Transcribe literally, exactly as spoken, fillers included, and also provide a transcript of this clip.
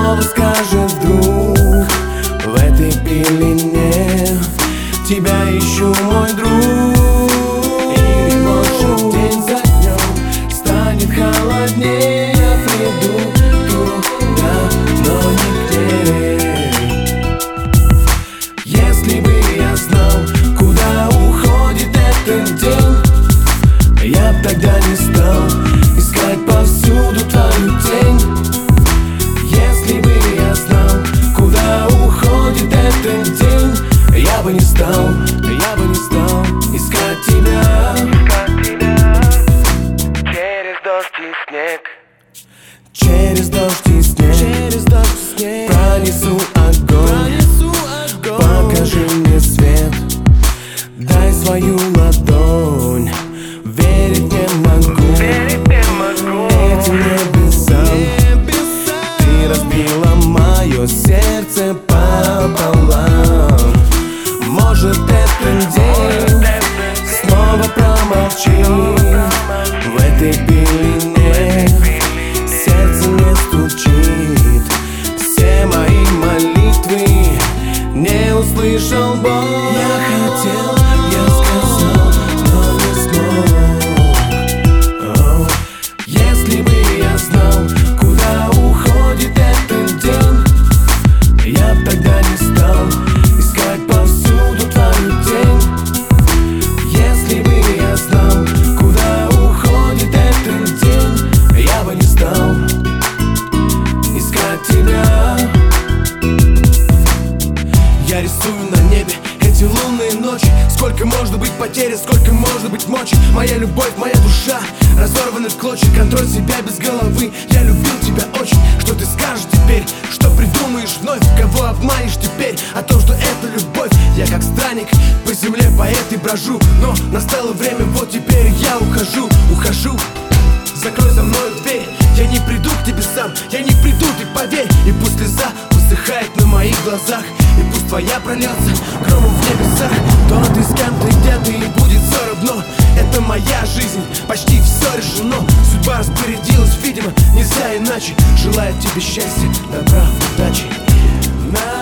снова скажет вдруг: в этой пелене тебя ищу, мой друг. И больше день за днем станет холоднее. Я приду туда, но нигде. Если бы я знал, куда уходит этот день, я б тогда не стал искать повсюду твою тень. Если бы я знал, куда уходит этот день, я бы не стал, я бы не стал искать тебя. Через дождь и снег, Через дождь и снег, через дождь и снег пронесу огонь, пронесу огонь. Покажи мне свет, дай свою ладонь. Верить не могу, верить не могу. этим небесам. Ты разбила мое сердце пополам. Может, этот день снова промолчи. В этой пелене сердце не стучит. Все мои молитвы не услышал Бог. Я хотел, я сказал, но не смог. О, если бы я знал, куда уходит этот день, я б тогда не стал искать повсюду твою тень. Если бы я знал, куда уходит этот день, я бы не стал искать тебя. Я рисую на небе эти лунные ночи. Сколько можно быть потерян, сколько можно быть мочи. Моя любовь, моя душа разорваны в клочья. Контроль себя без головы. Я любил тебя очень. Что ты скажешь теперь? Что придумаешь вновь? Кого обманешь теперь? О том, что это любовь. Я как странник по земле, поэт и брожу. Но настало время, вот теперь я ухожу, ухожу. Закрой за мной дверь, я не приду к тебе сам. Я не приду, ты поверь. И пусть слеза высыхает на моих глазах, и пусть твоя прольется громом в небесах. То ты с кем-то где-то, и будет все равно. Это моя жизнь, почти все решено. Судьба распорядилась, видимо, нельзя иначе. Желаю тебе счастья, добра, удачи.